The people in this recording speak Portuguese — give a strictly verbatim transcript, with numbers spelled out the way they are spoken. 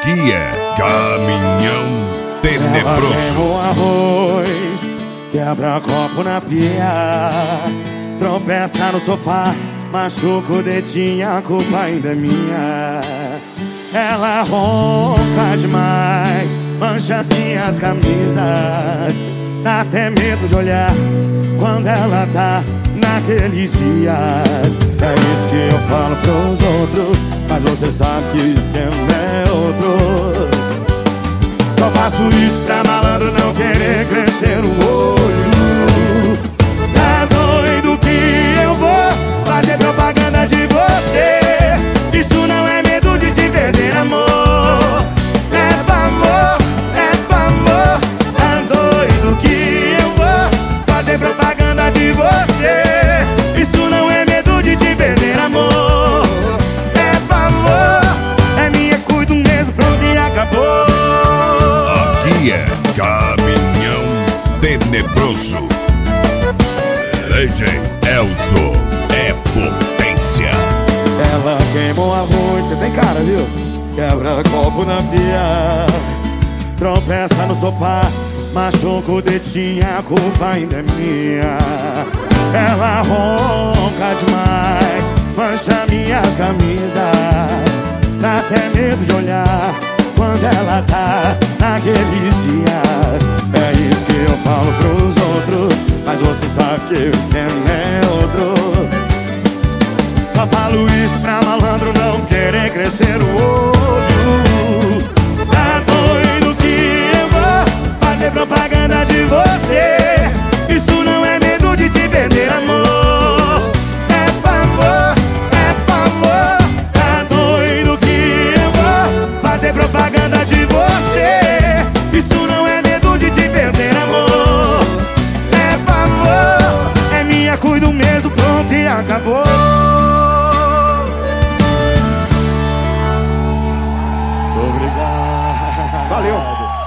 Aqui é Caminhão Tenebroso. O arroz, quebra copo na pia, tropeça no sofá, machuca o dedinho, a culpa ainda é minha. Ela ronca demais, mancha as minhas camisas, dá até medo de olhar quando ela tá naqueles dias. É isso que eu falo pros outros, mas você sabe que o esquema é outro. Só faço isso pra malandro não querer crescer o olho. Tá doido que eu vou fazer propaganda de você? Isso não é medo de te perder, amor. É pavor, é pavor. Tá doido que eu vou fazer propaganda de você? Isso não é medo de te perder, amor. É pavor, é minha, cuido mesmo, pronto e acabou. Aqui é Caminhão Tenebroso. D J Elzo é potência. Ela queimou arroz, você tem cara, viu? Quebra copo na pia, tropeça no sofá, machuca o dedinho, a culpa ainda é minha. Ela ronca demais, mancha minhas camisas, dá até medo de olhar quando ela tá naqueles dias. É isso que eu falo pros outros, mas você sabe que o esquema é outro. Só falo isso pra malandro não querer crescer o olho. Tá doido que eu vou fazer propaganda de você? Isso não é medo de te perder, amor. É pavor, é pavor. Tá doido que eu vou fazer propaganda de você? Isso não é medo de te perder, amor. É pavor, é minha, cuido mesmo, pronto e acabou. Obrigado. Valeu.